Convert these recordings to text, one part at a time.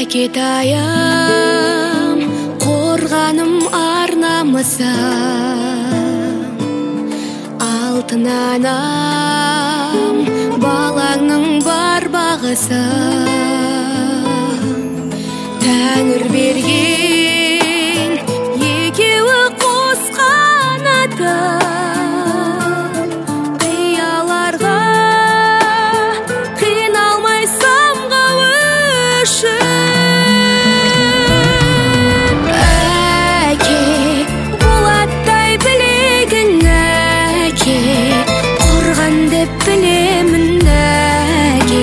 Әкетайым, қорғаным арнамысың, алтын анам, балаңның бар бағысың. Тәңір берген екеуі қос қанатым, қияларға қиналмай самғау үшін. Білемін әке,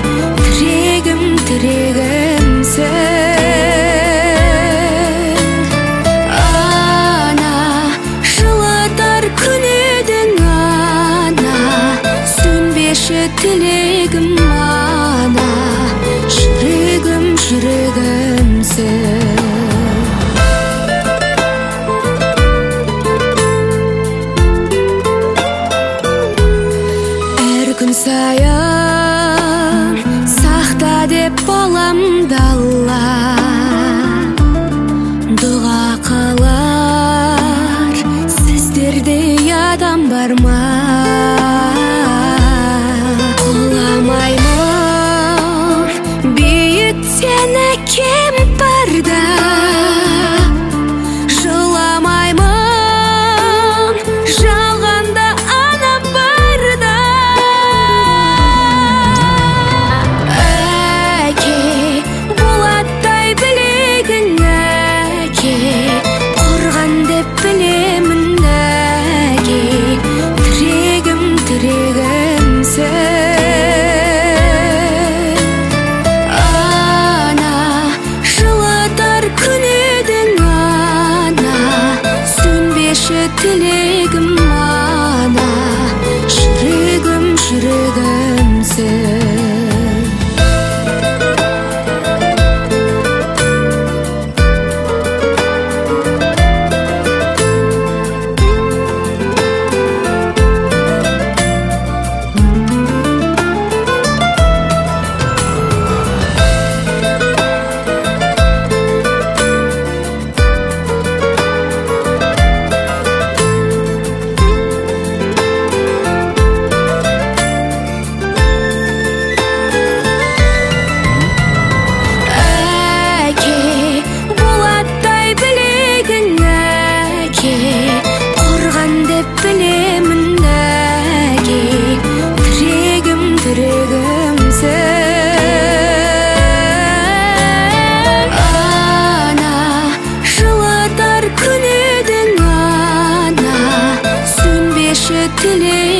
тірегімсің. Ана, жылатар күн едің ана, сөнбеші тілегім ана, жүрегім жүрегімсің. Күн сайын сақта деп баламды Алла дұға қылар, сіздердей адам бар ма? Құламаймын биіктен әкем барда, жыламаймын жалғанда анам барда. Білемін әке, тірегімсің. Ана, жылатар күн едің ана, сөнбеші тілегім ана, жүрегім жүрегімсің. Білемін әке, тірегімсің. Ана, жылатар күн едің ана, сөнбеші тілегім